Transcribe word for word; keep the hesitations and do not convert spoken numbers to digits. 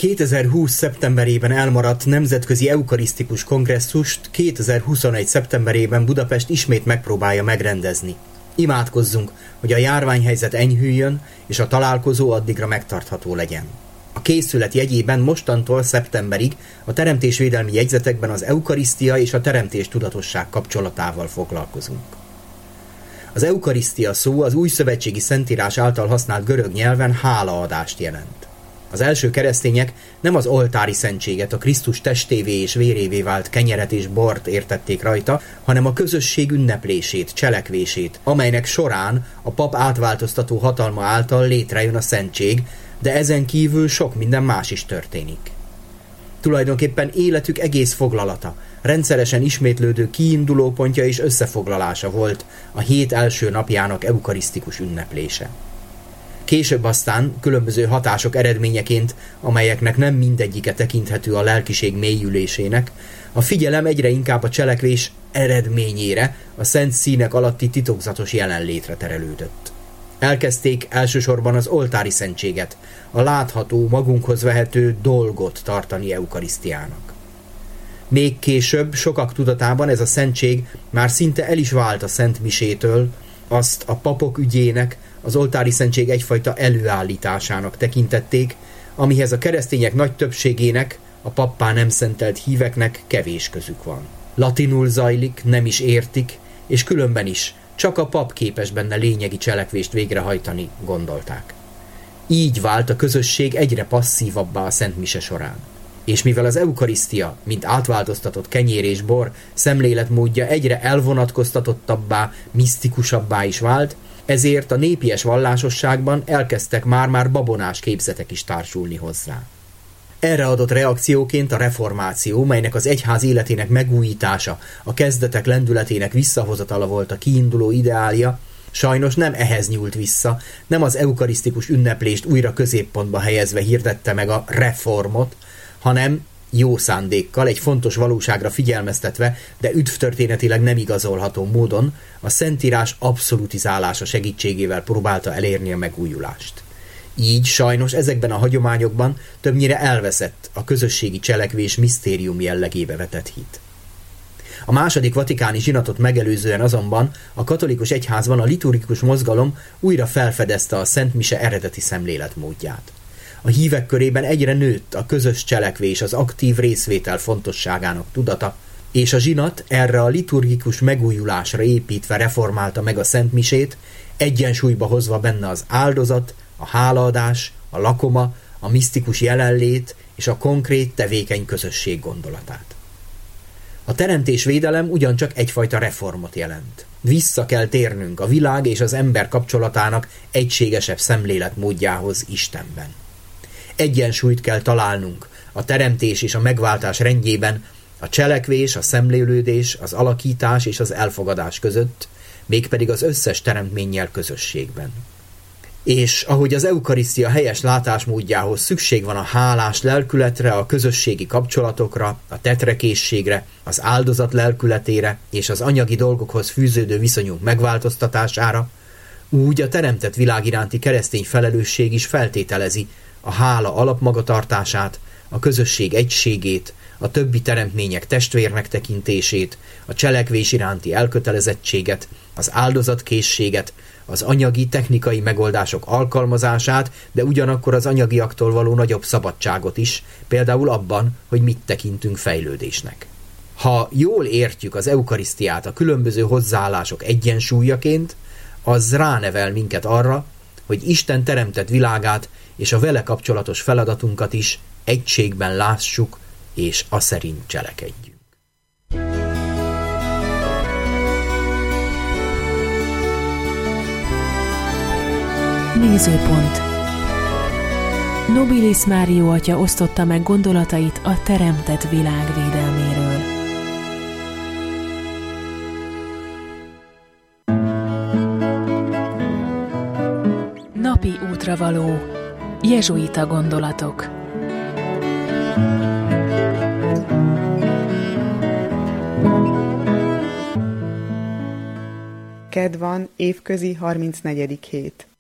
kétezer-húsz. szeptemberében elmaradt nemzetközi eukarisztikus kongresszust kétezer-huszonegy. szeptemberében Budapest ismét megpróbálja megrendezni. Imádkozzunk, hogy a járványhelyzet enyhüljön, és a találkozó addigra megtartható legyen. A készület jegyében mostantól szeptemberig a teremtésvédelmi jegyzetekben az eukarisztia és a teremtés tudatosság kapcsolatával foglalkozunk. Az eukarisztia szó az újszövetségi szentírás által használt görög nyelven hálaadást jelent. Az első keresztények nem az oltári szentséget, a Krisztus testévé és vérévé vált kenyeret és bort értették rajta, hanem a közösség ünneplését, cselekvését, amelynek során a pap átváltoztató hatalma által létrejön a szentség, de ezen kívül sok minden más is történik. Tulajdonképpen életük egész foglalata, rendszeresen ismétlődő kiindulópontja és összefoglalása volt a hét első napjának eukarisztikus ünneplése. Később aztán különböző hatások eredményeként, amelyeknek nem mindegyike tekinthető a lelkiség mélyülésének, a figyelem egyre inkább a cselekvés eredményére, a szent színek alatti titokzatos jelenlétre terelődött. Elkezdték elsősorban az oltári szentséget, a látható, magunkhoz vehető dolgot tartani eukarisztiának. Még később, sokak tudatában ez a szentség már szinte el is vált a Szent Misétől, azt a papok ügyének, az oltári szentség egyfajta előállításának tekintették, amihez a keresztények nagy többségének, a pappá nem szentelt híveknek kevés közük van. Latinul zajlik, nem is értik, és különben is csak a pap képes benne lényegi cselekvést végrehajtani, gondolták. Így vált a közösség egyre passzívabbá a Szent Mise során. És mivel az eukarisztia, mint átváltoztatott kenyér és bor szemléletmódja egyre elvonatkoztatottabbá, misztikusabbá is vált, ezért a népies vallásosságban elkezdtek már-már babonás képzetek is társulni hozzá. Erre adott reakcióként a reformáció, melynek az egyház életének megújítása, a kezdetek lendületének visszahozatala volt a kiinduló ideálja, sajnos nem ehhez nyúlt vissza, nem az eukarisztikus ünneplést újra középpontba helyezve hirdette meg a reformot, hanem jó szándékkal, egy fontos valóságra figyelmeztetve, de üdvtörténetileg nem igazolható módon a Szentírás abszolutizálása segítségével próbálta elérni a megújulást. Így sajnos ezekben a hagyományokban többnyire elveszett a közösségi cselekvés misztérium jellegébe vetett hit. A második vatikáni zsinatot megelőzően azonban a katolikus egyházban a liturgikus mozgalom újra felfedezte a Szent Mise eredeti szemléletmódját. A hívek körében egyre nőtt a közös cselekvés, az aktív részvétel fontosságának tudata, és a zsinat erre a liturgikus megújulásra építve reformálta meg a Szent Misét, egyensúlyba hozva benne az áldozat, a hálaadás, a lakoma, a misztikus jelenlét és a konkrét tevékeny közösség gondolatát. A teremtésvédelem ugyancsak egyfajta reformot jelent. Vissza kell térnünk a világ és az ember kapcsolatának egységesebb szemléletmódjához Istenben. Egyensúlyt kell találnunk a teremtés és a megváltás rendjében, a cselekvés, a szemlélődés, az alakítás és az elfogadás között, mégpedig az összes teremtménnyel közösségben. És ahogy az eukarisztia helyes látásmódjához szükség van a hálás lelkületre, a közösségi kapcsolatokra, a tetrekészségre, az áldozat lelkületére és az anyagi dolgokhoz fűződő viszonyunk megváltoztatására, úgy a teremtett világ iránti keresztény felelősség is feltételezi a hála alapmagatartását, a közösség egységét, a többi teremtmények testvérnek tekintését, a cselekvés iránti elkötelezettséget, az áldozatkészséget, az anyagi, technikai megoldások alkalmazását, de ugyanakkor az anyagiaktól való nagyobb szabadságot is, például abban, hogy mit tekintünk fejlődésnek. Ha jól értjük az eukarisztiát a különböző hozzáállások egyensúlyaként, az ránevel minket arra, hogy Isten teremtett világát és a vele kapcsolatos feladatunkat is egységben lássuk, és aszerint cselekedjünk. Nézőpont. Nobilis Mário atya osztotta meg gondolatait a teremtett világ védelméről. Napi útravaló. Jezsuita gondolatok. Kedd van, évközi harmincnegyedik hét.